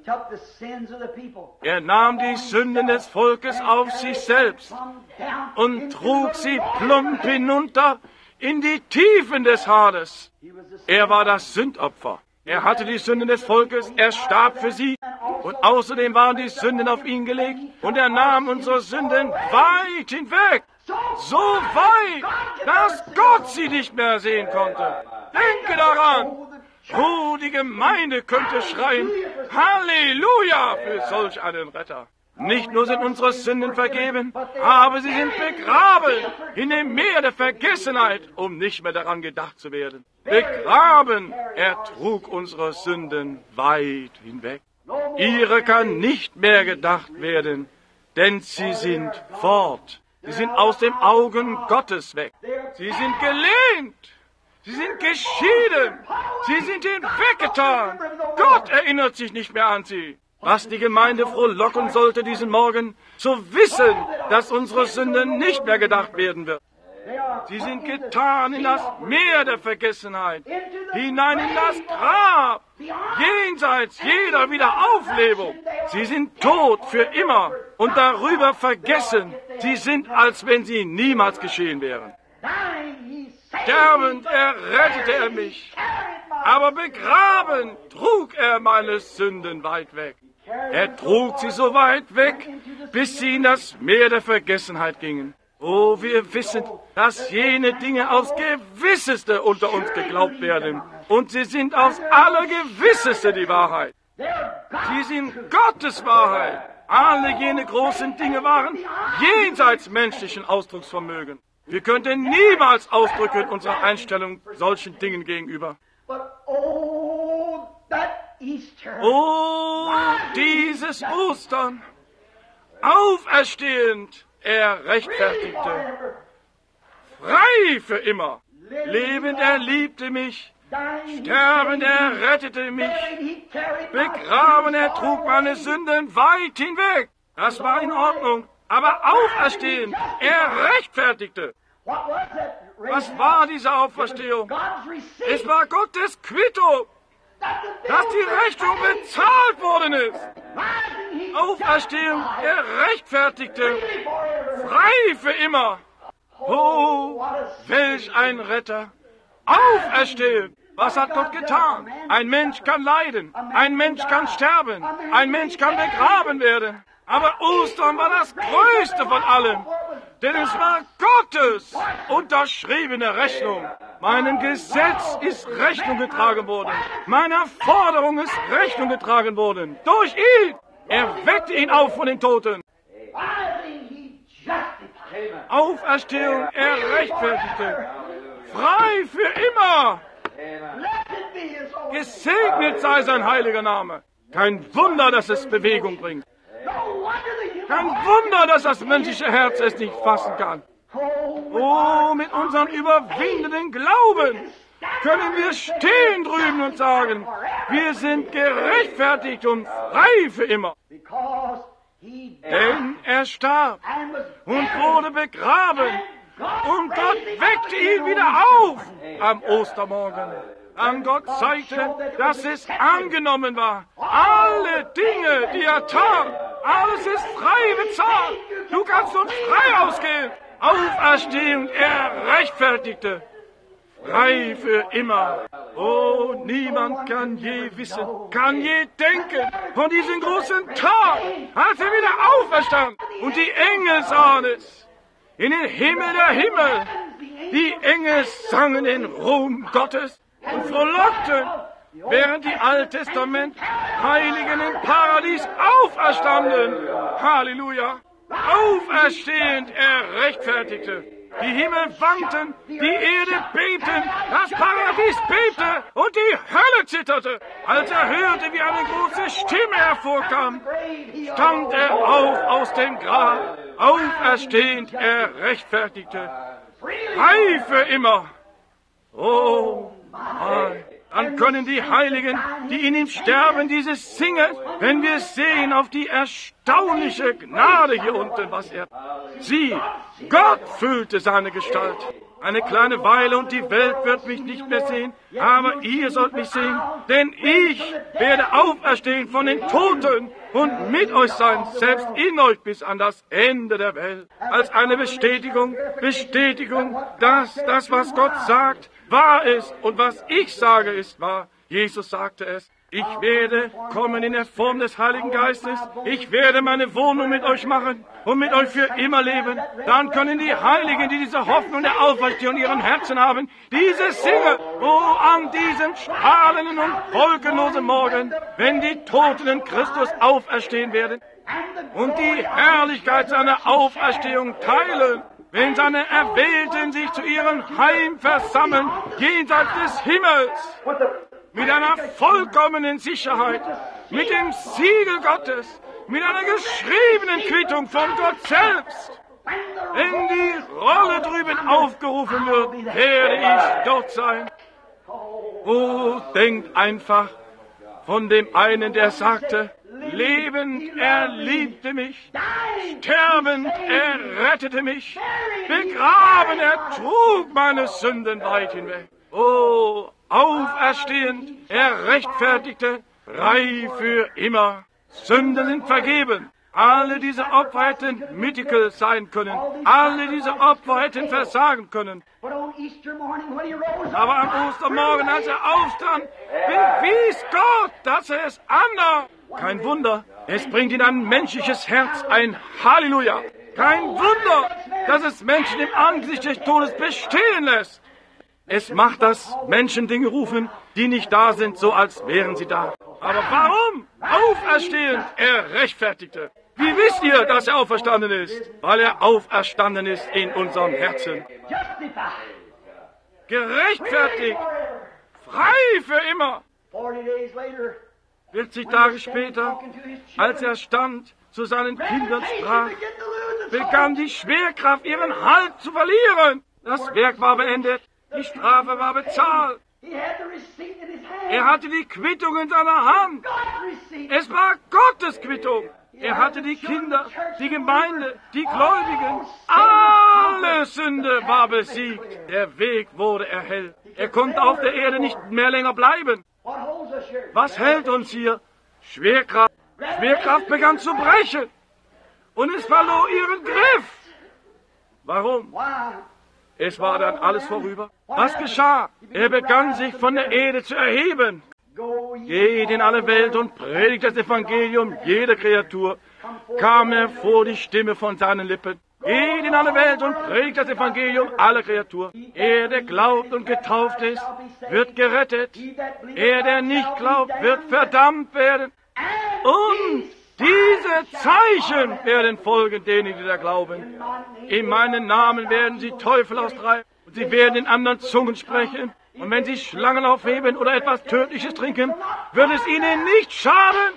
Er nahm die Sünden des Volkes auf sich selbst und trug sie plump hinunter in die Tiefen des Hades. Er war das Sündopfer. Er hatte die Sünden des Volkes, er starb für sie und außerdem waren die Sünden auf ihn gelegt und er nahm unsere Sünden weit hinweg. So weit, dass Gott sie nicht mehr sehen konnte. Denke daran. Oh, die Gemeinde könnte schreien, Halleluja für solch einen Retter. Nicht nur sind unsere Sünden vergeben, aber sie sind begraben in dem Meer der Vergessenheit, um nicht mehr daran gedacht zu werden. Begraben, er trug unsere Sünden weit hinweg. Ihre kann nicht mehr gedacht werden, denn sie sind fort. Sie sind aus dem Augen Gottes weg. Sie sind gelähmt. Sie sind geschieden. Sie sind hinweggetan. Gott erinnert sich nicht mehr an sie. Was die Gemeinde frohlocken sollte diesen Morgen, zu wissen, dass unsere Sünde nicht mehr gedacht werden wird. Sie sind getan in das Meer der Vergessenheit, hinein in das Grab, jenseits jeder Wiederauflebung. Sie sind tot für immer und darüber vergessen. Sie sind, als wenn sie niemals geschehen wären. Sterbend errettete er mich, aber begraben trug er meine Sünden weit weg. Er trug sie so weit weg, bis sie in das Meer der Vergessenheit gingen. Oh, wir wissen, dass jene Dinge aufs Gewisseste unter uns geglaubt werden. Und sie sind aufs Allergewisseste die Wahrheit. Sie sind Gottes Wahrheit. Alle jene großen Dinge waren jenseits menschlichen Ausdrucksvermögen. Wir könnten niemals ausdrücken unsere Einstellung solchen Dingen gegenüber. Oh, dieses Ostern, auferstehend, er rechtfertigte, frei für immer, lebend er liebte mich, sterbend er rettete mich, begraben er trug meine Sünden weit hinweg. Das war in Ordnung, aber auferstehend, er rechtfertigte. Was war diese Auferstehung? Es war Gottes Quittung, dass die Rechnung bezahlt worden ist. Auferstehung, er rechtfertigte, frei für immer. Oh, welch ein Retter. Auferstehen. Was hat Gott getan? Ein Mensch kann leiden, ein Mensch kann sterben, ein Mensch kann begraben werden. Aber Ostern war das Größte von allem, denn es war Gottes unterschriebene Rechnung. Meinem Gesetz ist Rechnung getragen worden. Meiner Forderung ist Rechnung getragen worden. Durch ihn. Er weckte ihn auf von den Toten. Auferstehung, er rechtfertigte. Frei für immer. Gesegnet sei sein heiliger Name. Kein Wunder, dass es Bewegung bringt. Kein Wunder, dass das menschliche Herz es nicht fassen kann. Oh, mit unserem überwindenden Glauben können wir stehen drüben und sagen, wir sind gerechtfertigt und frei für immer. Denn er starb und wurde begraben und Gott weckte ihn wieder auf am Ostermorgen. An Gott zeigte, dass es angenommen war. Alle Dinge, die er tat, alles ist frei bezahlt. Du kannst uns frei ausgehen. Auferstehung, er rechtfertigte. Frei für immer. Oh, niemand kann je wissen, kann je denken von diesem großen Tag, als er wieder auferstand. Und die Engel sahen es. In den Himmel der Himmel. Die Engel sangen den Ruhm Gottes und frohlockten, während die Alttestament-Heiligen im Paradies auferstanden. Halleluja! Auferstehend, er rechtfertigte. Die Himmel wankten, die Erde bebte, das Paradies bebte und die Hölle zitterte. Als er hörte, wie eine große Stimme hervorkam, stand er auf aus dem Grab. Auferstehend, er rechtfertigte. Frei für immer. Oh, Mann. Dann können die Heiligen, die in ihm sterben, dieses singen, wenn wir sehen auf die erstaunliche Gnade hier unten, was er... Sieh, Gott füllte seine Gestalt. Eine kleine Weile und die Welt wird mich nicht mehr sehen, aber ihr sollt mich sehen, denn ich werde auferstehen von den Toten und mit euch sein, selbst in euch bis an das Ende der Welt. Als eine Bestätigung, Bestätigung, dass das, was Gott sagt, wahr ist und was ich sage, ist wahr. Jesus sagte es. Ich werde kommen in der Form des Heiligen Geistes. Ich werde meine Wohnung mit euch machen und mit euch für immer leben. Dann können die Heiligen, die diese Hoffnung der Auferstehung in ihren Herzen haben, diese singen. Oh, an diesem strahlenden und wolkenlosen Morgen, wenn die Toten in Christus auferstehen werden und die Herrlichkeit seiner Auferstehung teilen, wenn seine Erwählten sich zu ihrem Heim versammeln, jenseits des Himmels, mit einer vollkommenen Sicherheit, mit dem Siegel Gottes, mit einer geschriebenen Quittung von Gott selbst. Wenn die Rolle drüben aufgerufen wird, werde ich dort sein. Oh, denkt einfach von dem einen, der sagte, lebend er liebte mich, sterbend er rettete mich, begraben er trug meine Sünden weit hinweg. Oh, auferstehend, er rechtfertigte, frei für immer. Sünden sind vergeben. Alle diese Opfer hätten mythical sein können. Alle diese Opfer hätten versagen können. Aber am Ostermorgen, als er aufstand, bewies Gott, dass er es annahm. Kein Wunder, es bringt in ein menschliches Herz ein Halleluja. Kein Wunder, dass es Menschen im Angesicht des Todes bestehen lässt. Es macht, dass Menschen Dinge rufen, die nicht da sind, so als wären sie da. Aber warum? Auferstehend, er rechtfertigte. Wie wisst ihr, dass er auferstanden ist? Weil er auferstanden ist in unserem Herzen. Gerechtfertigt, frei für immer. vierzig Tage später, als er stand, zu seinen Kindern sprach, begann die Schwerkraft ihren Halt zu verlieren. Das Werk war beendet. Die Strafe war bezahlt. Er hatte die Quittung in seiner Hand. Es war Gottes Quittung. Er hatte die Kinder, die Gemeinde, die Gläubigen. Alle Sünde war besiegt. Der Weg wurde erhellt. Er konnte auf der Erde nicht mehr länger bleiben. Was hält uns hier? Schwerkraft. Schwerkraft begann zu brechen. Und es verlor ihren Griff. Warum? Es war dann alles vorüber. Was geschah? Er begann sich von der Erde zu erheben. Geht in alle Welt und predigt das Evangelium jeder Kreatur. Kam hervor die Stimme von seinen Lippen. Geht in alle Welt und predigt das Evangelium aller Kreatur. Er, der glaubt und getauft ist, wird gerettet. Er, der nicht glaubt, wird verdammt werden. Und diese Zeichen werden folgen denen, die da glauben. In meinen Namen werden sie Teufel austreiben und sie werden in anderen Zungen sprechen. Und wenn sie Schlangen aufheben oder etwas Tödliches trinken, wird es ihnen nicht schaden.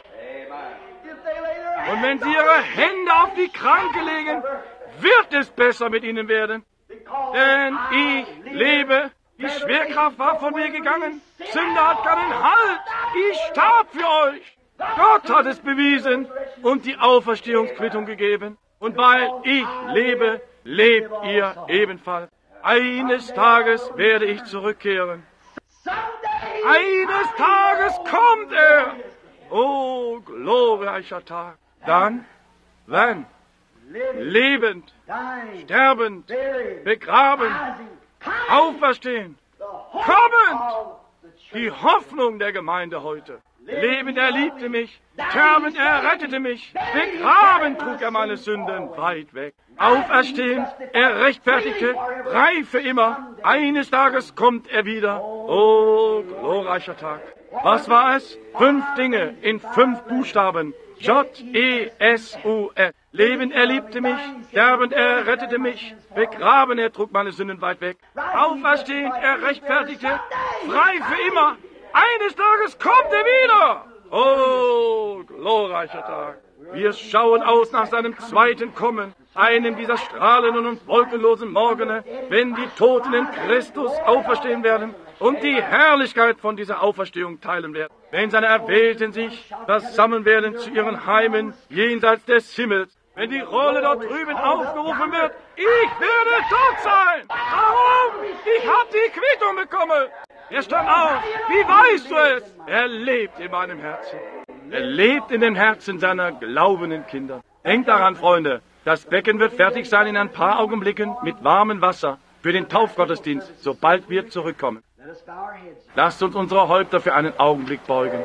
Und wenn sie ihre Hände auf die Kranke legen, wird es besser mit ihnen werden. Denn ich lebe, die Schwerkraft war von mir gegangen, Sünde hat keinen Halt, ich starb für euch. Gott hat es bewiesen und die Auferstehungsquittung gegeben. Und weil ich lebe, lebt ihr ebenfalls. Eines Tages werde ich zurückkehren. Eines Tages kommt er. Oh, glorreicher Tag. Dann, wenn, lebend, sterbend, begraben, auferstehen, kommend, die Hoffnung der Gemeinde heute. Lebend er liebte mich, sterbend er rettete mich, begraben trug er meine Sünden weit weg. Auferstehend, er rechtfertigte, frei für immer. Eines Tages kommt er wieder. Oh, glorreicher Tag. Was war es? Fünf Dinge in fünf Buchstaben. J E S U S. Lebend er liebte mich, sterbend er rettete mich, begraben er trug meine Sünden weit weg. Auferstehend, er rechtfertigte, frei für immer. Eines Tages kommt er wieder. Oh, glorreicher Tag. Wir schauen aus nach seinem zweiten Kommen, einem dieser strahlenden und wolkenlosen Morgene, wenn die Toten in Christus auferstehen werden und die Herrlichkeit von dieser Auferstehung teilen werden. Wenn seine Erwählten sich versammeln werden zu ihren Heimen jenseits des Himmels, wenn die Rolle dort drüben aufgerufen wird, ich werde tot sein. Warum? Ich habe die Quittung bekommen. Er stand auf. Wie weißt du es? Er lebt in meinem Herzen. Er lebt in den Herzen seiner glaubenden Kinder. Denkt daran, Freunde, das Becken wird fertig sein in ein paar Augenblicken mit warmem Wasser für den Taufgottesdienst, sobald wir zurückkommen. Lasst uns unsere Häupter für einen Augenblick beugen.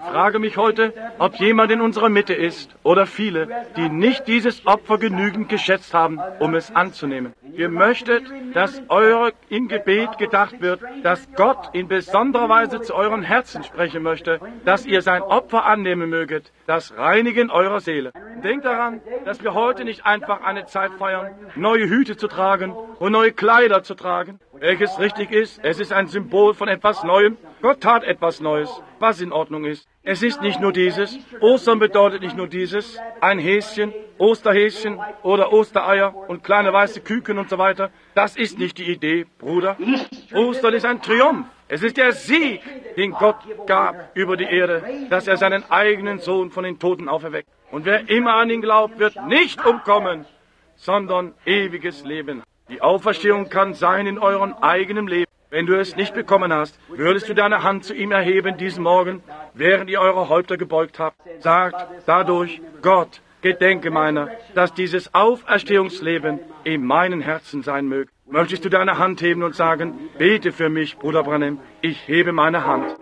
frage mich heute, ob jemand in unserer Mitte ist oder viele, die nicht dieses Opfer genügend geschätzt haben, um es anzunehmen. Ihr möchtet, dass eure im Gebet gedacht wird, dass Gott in besonderer Weise zu euren Herzen sprechen möchte, dass ihr sein Opfer annehmen möget, das Reinigen eurer Seele. Denkt daran, dass wir heute nicht einfach eine Zeit feiern, neue Hüte zu tragen und neue Kleider zu tragen, welches richtig ist. Es ist ein Symbol von etwas Neuem. Gott tat etwas Neues, was in Ordnung ist. Es ist nicht nur dieses. Ostern bedeutet nicht nur dieses. Ein Häschen, Osterhäschen oder Ostereier und kleine weiße Küken und so weiter. Das ist nicht die Idee, Bruder. Ostern ist ein Triumph. Es ist der Sieg, den Gott gab über die Erde, dass er seinen eigenen Sohn von den Toten auferweckt. Und wer immer an ihn glaubt, wird nicht umkommen, sondern ewiges Leben. Die Auferstehung kann sein in eurem eigenen Leben. Wenn du es nicht bekommen hast, würdest du deine Hand zu ihm erheben diesen Morgen, während ihr eure Häupter gebeugt habt. Sagt dadurch, Gott, gedenke meiner, dass dieses Auferstehungsleben in meinem Herzen sein möge. Möchtest du deine Hand heben und sagen, bete für mich, Bruder Branham, ich hebe meine Hand.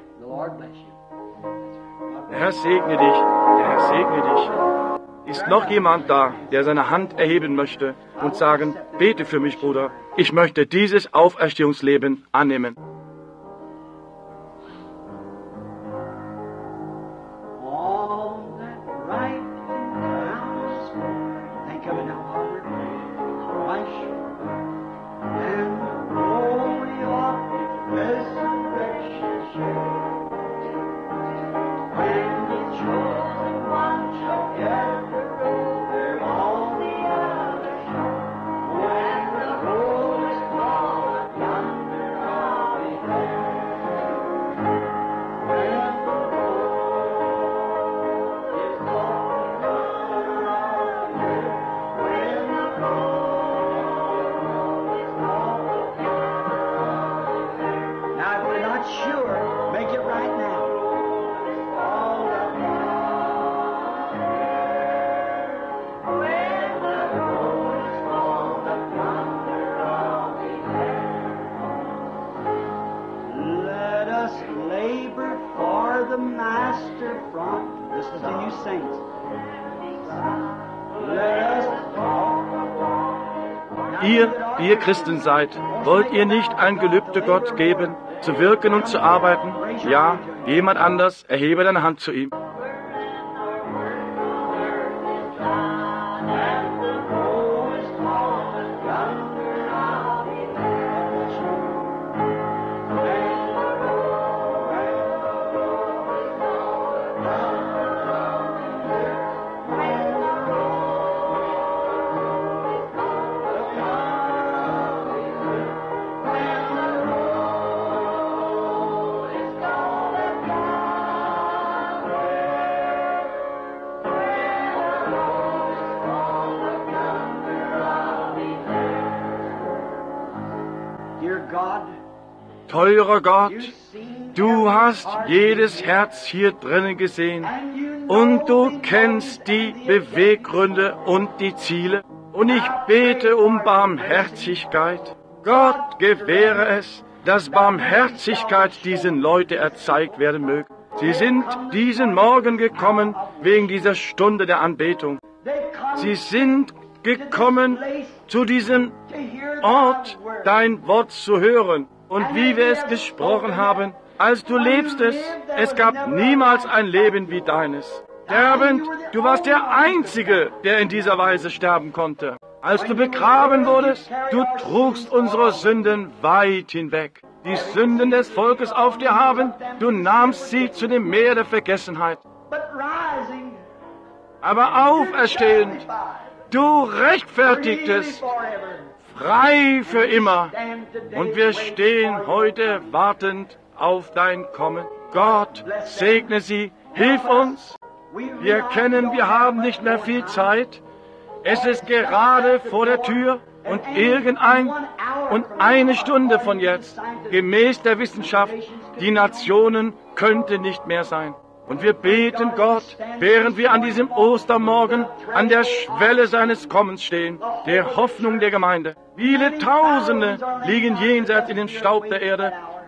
Der Herr segne dich, der Herr segne dich. Ist noch jemand da, der seine Hand erheben möchte und sagen, bete für mich, Bruder, ich möchte dieses Auferstehungsleben annehmen. Ihr, die ihr Christen seid, wollt ihr nicht ein Gelübde Gott geben, zu wirken und zu arbeiten? Ja, jemand anders, erhebe deine Hand zu ihm. Teurer Gott, du hast jedes Herz hier drinnen gesehen und du kennst die Beweggründe und die Ziele. Und ich bete um Barmherzigkeit. Gott, gewähre es, dass Barmherzigkeit diesen Leuten erzeigt werden möge. Sie sind diesen Morgen gekommen wegen dieser Stunde der Anbetung. Sie sind gekommen zu diesem Ort, dein Wort zu hören. Und wie wir es gesprochen haben, als du lebstest, es gab niemals ein Leben wie deines. Sterbend, du warst der Einzige, der in dieser Weise sterben konnte. Als du begraben wurdest, du trugst unsere Sünden weit hinweg. Die Sünden des Volkes auf dir haben, du nahmst sie zu dem Meer der Vergessenheit. Aber auferstehend, du rechtfertigtest, frei für immer. Und wir stehen heute wartend auf dein Kommen. Gott, segne sie, hilf uns. Wir erkennen, wir haben nicht mehr viel Zeit. Es ist gerade vor der Tür und irgendein und eine Stunde von jetzt, gemäß der Wissenschaft, die Nationen könnte nicht mehr sein. Und wir beten Gott, während wir an diesem Ostermorgen an der Schwelle seines Kommens stehen, der Hoffnung der Gemeinde. Viele Tausende liegen jenseits in dem Staub der Erde,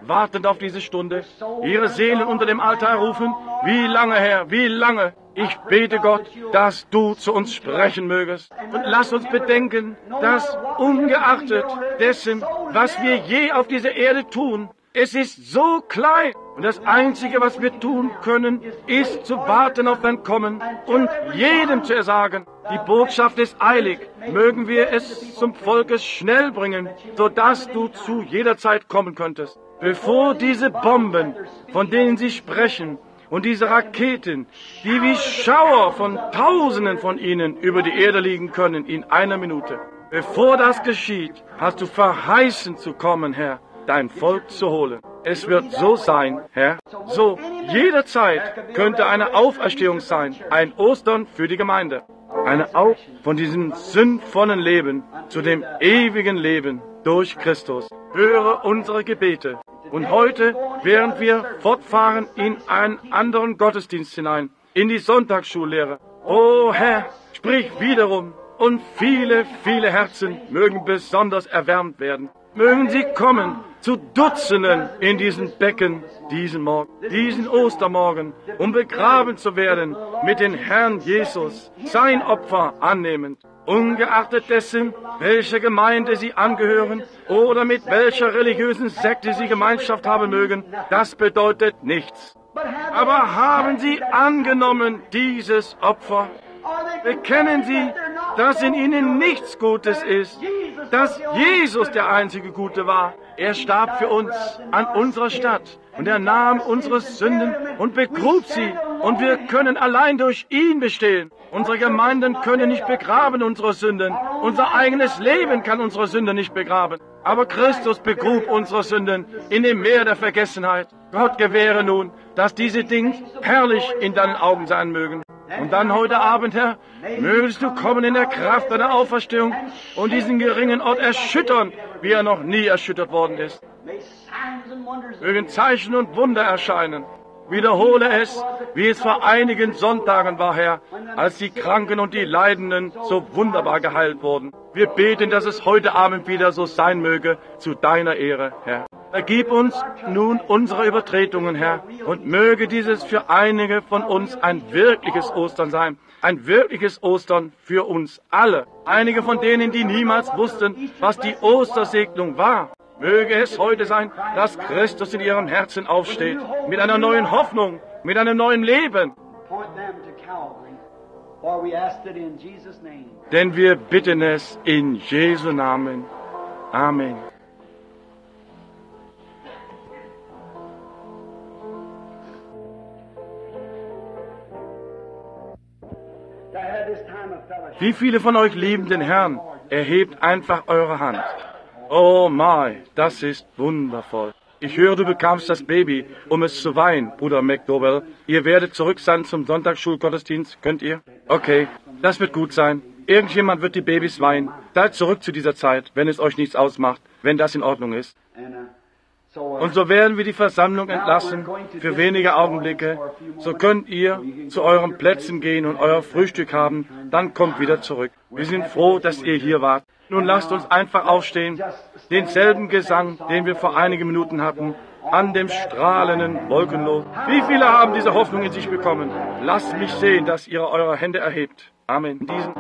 wartend auf diese Stunde, ihre Seelen unter dem Altar rufen. Wie lange, Herr, wie lange? Ich bete Gott, dass du zu uns sprechen mögest. Und lass uns bedenken, dass ungeachtet dessen, was wir je auf dieser Erde tun, es ist so klein. Und das Einzige, was wir tun können, ist zu warten auf dein Kommen und jedem zu ersagen, die Botschaft ist eilig. Mögen wir es zum Volke schnell bringen, sodass du zu jeder Zeit kommen könntest. Bevor diese Bomben, von denen sie sprechen, und diese Raketen, die wie Schauer von Tausenden von ihnen über die Erde liegen können in einer Minute. Bevor das geschieht, hast du verheißen zu kommen, Herr, dein Volk zu holen. Es wird so sein, Herr. So, jederzeit könnte eine Auferstehung sein, ein Ostern für die Gemeinde. Eine Auf von diesem sündvollen Leben zu dem ewigen Leben durch Christus. Höre unsere Gebete. Und heute, während wir fortfahren in einen anderen Gottesdienst hinein, in die Sonntagsschullehre, o Herr, sprich wiederum, und viele, viele Herzen mögen besonders erwärmt werden. Mögen sie kommen zu Dutzenden in diesen Becken diesen Morgen, diesen Ostermorgen, um begraben zu werden mit dem Herrn Jesus, sein Opfer annehmend. Ungeachtet dessen, welcher Gemeinde sie angehören oder mit welcher religiösen Sekte sie Gemeinschaft haben mögen, das bedeutet nichts. Aber haben sie angenommen dieses Opfer? Bekennen sie, dass in ihnen nichts Gutes ist, dass Jesus der einzige Gute war. Er starb für uns an unserer Stadt und er nahm unsere Sünden und begrub sie und wir können allein durch ihn bestehen. Unsere Gemeinden können nicht begraben unsere Sünden. Unser eigenes Leben kann unsere Sünden nicht begraben. Aber Christus begrub unsere Sünden in dem Meer der Vergessenheit. Gott gewähre nun, dass diese Dinge herrlich in deinen Augen sein mögen. Und dann heute Abend, Herr, mögest du kommen in der Kraft deiner Auferstehung und diesen geringen Ort erschüttern, wie er noch nie erschüttert worden ist. Mögen Zeichen und Wunder erscheinen. Wiederhole es, wie es vor einigen Sonntagen war, Herr, als die Kranken und die Leidenden so wunderbar geheilt wurden. Wir beten, dass es heute Abend wieder so sein möge, zu deiner Ehre, Herr. Vergib uns nun unsere Übertretungen, Herr, und möge dieses für einige von uns ein wirkliches Ostern sein. Ein wirkliches Ostern für uns alle. Einige von denen, die niemals wussten, was die Ostersegnung war. Möge es heute sein, dass Christus in ihrem Herzen aufsteht, mit einer neuen Hoffnung, mit einem neuen Leben. Denn wir bitten es in Jesu Namen. Amen. Wie viele von euch lieben den Herrn? Erhebt einfach eure Hand. Oh my, das ist wundervoll. Ich höre, du bekamst das Baby, um es zu weihen, Bruder McDowell. Ihr werdet zurück sein zum Sonntagsschulgottesdienst, könnt ihr? Okay, das wird gut sein. Irgendjemand wird die Babys weihen. Seid zurück zu dieser Zeit, wenn es euch nichts ausmacht, wenn das in Ordnung ist. Und so werden wir die Versammlung entlassen für wenige Augenblicke. So könnt ihr zu euren Plätzen gehen und euer Frühstück haben. Dann kommt wieder zurück. Wir sind froh, dass ihr hier wart. Nun lasst uns einfach aufstehen, denselben Gesang, den wir vor einigen Minuten hatten, an dem strahlenden Wolkenlos. Wie viele haben diese Hoffnung in sich bekommen? Lasst mich sehen, dass ihr eure Hände erhebt. Amen. In diesem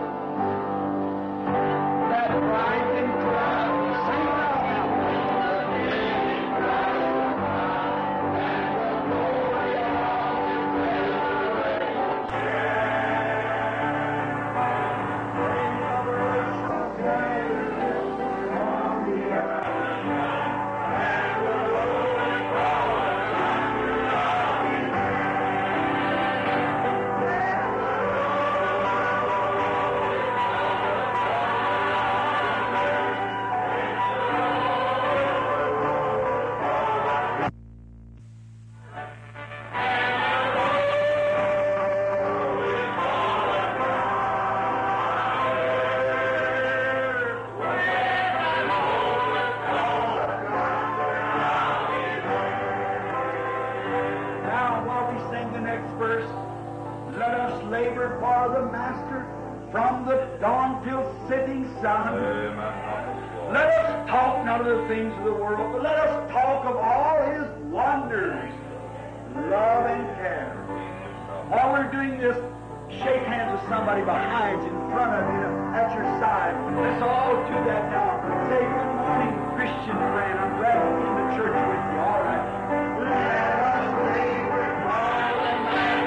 Let us talk not of the things of the world, but let us talk of all His wonders, love and care. While we're doing this, shake hands with somebody behind you, in front of you, at your side. Let's all do that now. Say, good morning, Christian friend. I'm glad to be in the church with you. All right. Let us labor all the night.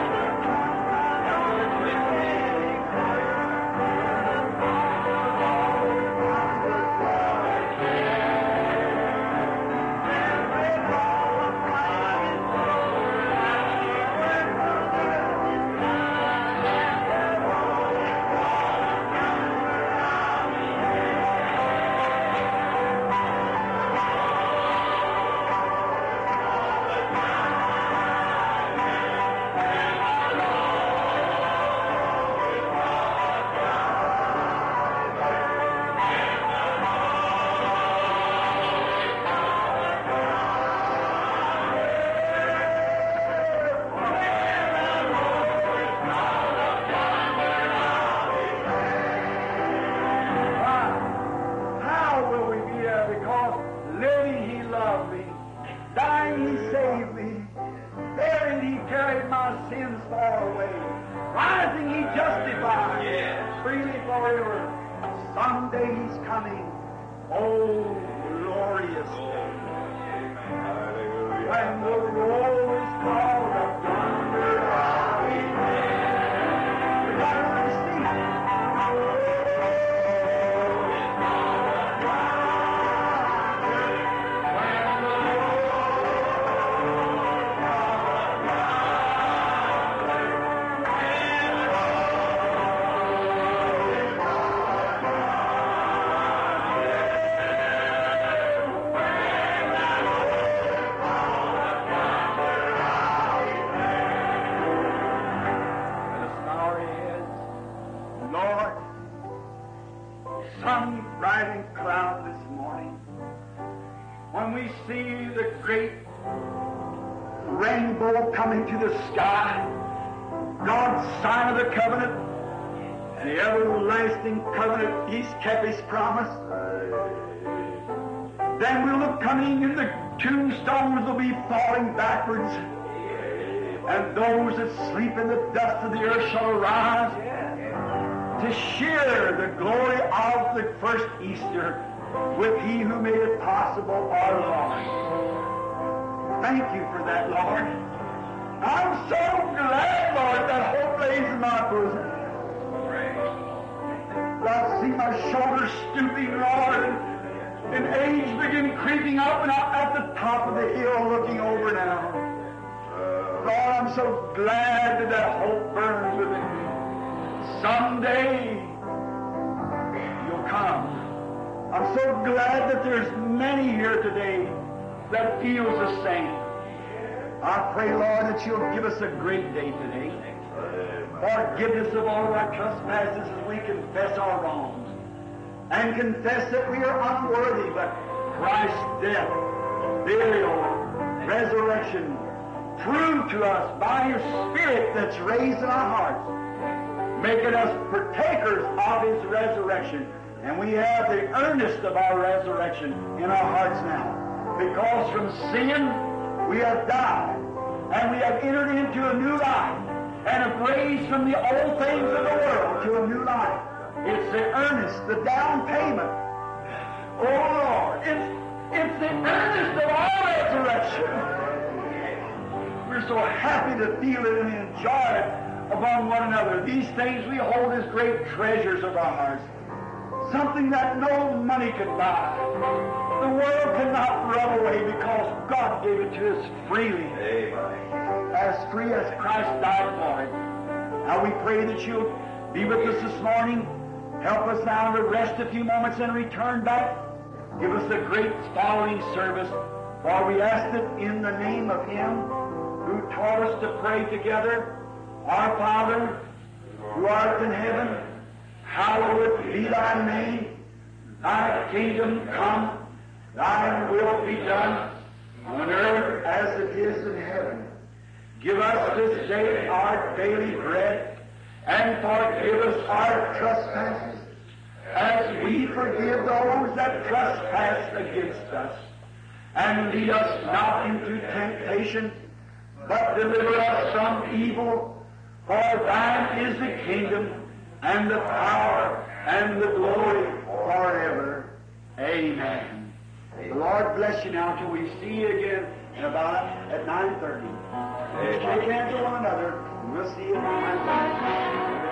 Backwards, and those that sleep in the dust of the earth shall arise to share the glory of the first Easter with He who made it possible, our Lord. Thank you for that, Lord. I'm so glad, Lord, that hope lays in my bosom. I see my shoulders stooping, Lord, and age begin creeping up, and I'm at the top of the hill looking over now. Lord, I'm so glad that that hope burns within me. Someday you'll come. I'm so glad that there's many here today that feels the same. I pray, Lord, that you'll give us a great day today. Forgiveness of all our trespasses as we confess our wrongs. And confess that we are unworthy, but Christ's death, burial, resurrection, prove to us by His Spirit that's raised in our hearts, making us partakers of His resurrection. And we have the earnest of our resurrection in our hearts now. Because from sin we have died, and we have entered into a new life, and have raised from the old things of the world to a new life. It's the earnest, the down payment. Oh Lord, it's, it's the earnest of our resurrection. We're so happy to feel it and enjoy it upon one another. These things we hold as great treasures of our hearts. Something that no money could buy. The world cannot run away because God gave it to us freely. As free as Christ died for it. Now we pray that you'll be with us this morning. Help us now to rest a few moments and return back. Give us a great following service, for we ask it in the name of Him who taught us to pray together. Our Father, who art in heaven, hallowed be Thy name. Thy kingdom come, Thy will be done, on earth as it is in heaven. Give us this day our daily bread, and forgive us our trespasses, as we forgive those that trespass against us. And lead us not into temptation, but deliver us from evil. For thine is the kingdom, and the power, and the glory forever. Amen. The Lord bless you now till we see you again in about at nine thirty. Shake hands with one another, and we'll see you at nine thirty.